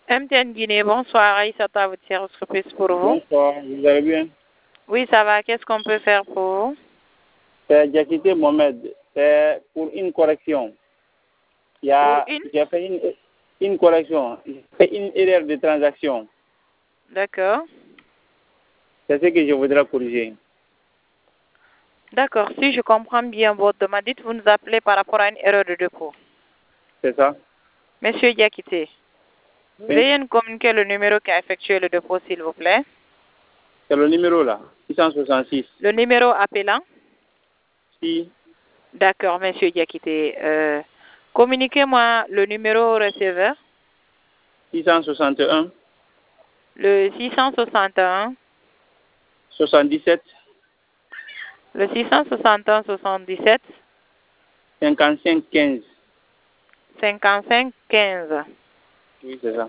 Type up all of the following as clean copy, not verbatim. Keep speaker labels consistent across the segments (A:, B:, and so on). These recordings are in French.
A: MTN Guinée, bonsoir. Aïssata, votre service surprise pour vous.
B: Bonsoir, vous allez bien?
A: Oui, ça va. Qu'est-ce qu'on peut faire pour vous?
B: C'est Diakité Mohamed. C'est pour une correction. J'ai fait une correction. J'ai fait une erreur de transaction.
A: D'accord.
B: C'est ce que je voudrais corriger.
A: D'accord. Si je comprends bien votre demande, dites, vous nous appelez par rapport à une erreur de dépôt.
B: C'est ça?
A: Monsieur Diakité,
B: Oui.
A: veuillez nous communiquer le numéro qui a effectué le dépôt, s'il vous plaît.
B: C'est le numéro là, 666.
A: Le numéro appelant?
B: Si.
A: D'accord, monsieur Diakité. Communiquez-moi le numéro receveur.
B: 661.
A: Le 661.
B: 77.
A: Le 661 77.
B: 55 15.
A: 55 15.
B: Oui, c'est ça.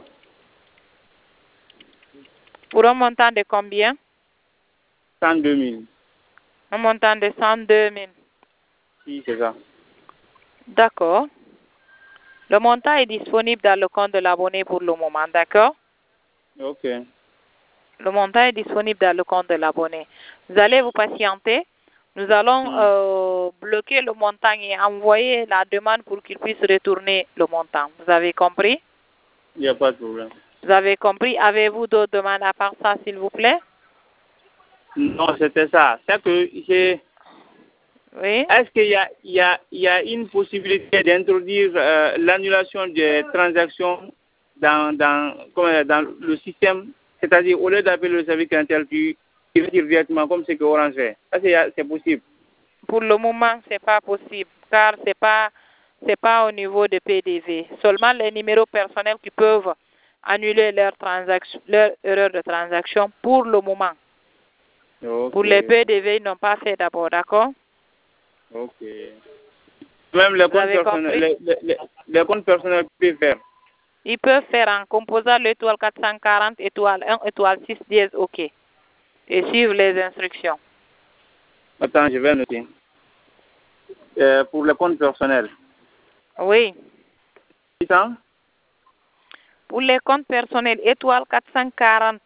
A: Pour un montant de combien?
B: 102 000.
A: Un montant de 102 000.
B: Si, c'est ça.
A: D'accord. Le montant est disponible dans le compte de l'abonné pour le moment, d'accord?
B: Ok.
A: Le montant est disponible dans le compte de l'abonné. Vous allez vous patienter. Nous allons bloquer le montant et envoyer la demande pour qu'il puisse retourner le montant. Vous avez compris?
B: Il n'y a pas de problème.
A: Vous avez compris? Avez-vous d'autres demandes à part ça, s'il vous plaît?
B: Non, c'était ça. C'est que j'ai...
A: Oui.
B: Est-ce qu'il y a une possibilité d'introduire l'annulation des transactions dans le système? C'est-à-dire, au lieu d'appeler le service clientèle, tu retires directement comme ce que Orange fait. Est-ce que c'est possible?
A: Pour le moment, ce n'est pas possible, car ce n'est pas au niveau de PDV. Seulement les numéros personnels qui peuvent annuler leur erreur de transaction pour le moment.
B: Okay.
A: Pour les PDV, ils n'ont pas fait d'abord, d'accord?
B: Ok. Même les comptes personnels peuvent faire.
A: Ils peuvent faire en composant l'étoile 440, étoile 1, étoile 6, dièse, OK. Et suivre les instructions.
B: Attends, je vais noter. Pour les comptes personnels.
A: Oui.
B: 600?
A: Pour les comptes personnels, étoile 440.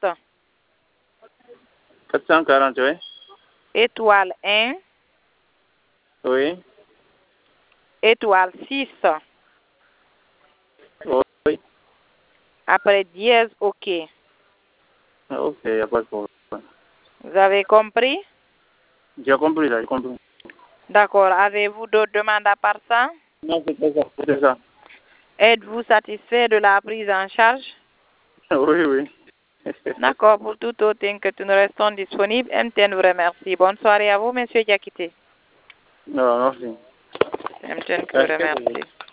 B: 440, oui.
A: Étoile 1.
B: Oui.
A: Étoile 6.
B: Oui.
A: Après dièse, OK.
B: Ok, il n'y a pas de problème.
A: Vous avez compris?
B: J'ai compris, là, j'ai compris.
A: D'accord. Avez-vous d'autres demandes à part ça?
B: Non, c'est ça.
A: Êtes-vous satisfait de la prise en charge?
B: Oui, oui.
A: D'accord. Pour tout autre inquiétude, nous restons disponibles. MTN vous remercie. Bonne soirée à vous, monsieur Diakité.
B: Non, merci.
A: MTN vous remercie.